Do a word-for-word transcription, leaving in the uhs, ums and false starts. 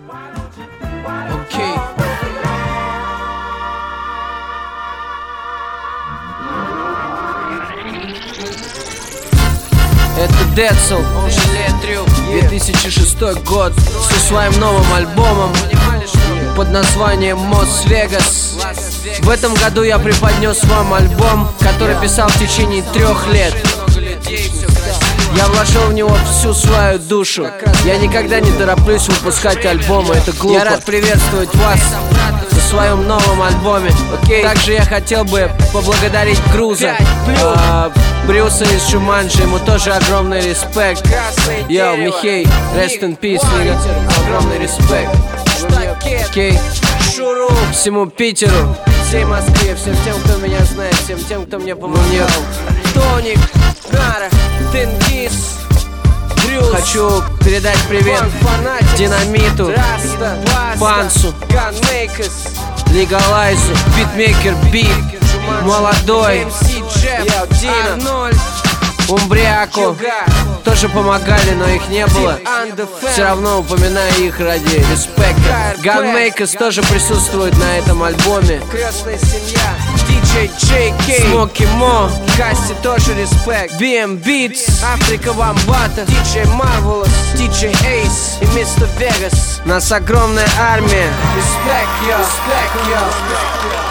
Окей. Это Децл, он же Летрю, две тысячи шестой год, со своим новым альбомом под названием Мос-Вегас. В этом году я преподнес вам альбом, который писал в течение трех лет. Я вложил в него всю свою душу. Я никогда не тороплюсь выпускать альбомы, это глупо. Я рад приветствовать вас на своем новом альбоме. Okay. Также я хотел бы поблагодарить Груза, э, Брюса из Шуманджи, ему тоже огромный респект. Йоу, Михей, rest in peace, nigga. Огромный респект. Окей, okay. Всему Питеру, всей Москве, всем тем, кто меня знает, всем тем, кто мне помогал. Тоник, Нара, Тенгиз, Брюс. Хочу передать привет Динамиту, Пансу, Легалайзу, Битмейкер Бит, Молодой, Арнольд, Умбряку. Тоже помогали, но их не было. Все равно упоминаю их ради респекта. Gunmakers тоже присутствует на этом альбоме. Крестная семья, диджей Джей Кей, Смоки Мо, Касти тоже респект. би эм Beats, Африка Вамбата, диджей Marvelous, диджей Эйс и мистер Вегас. Нас огромная армия. Респект, йо, респект, йо.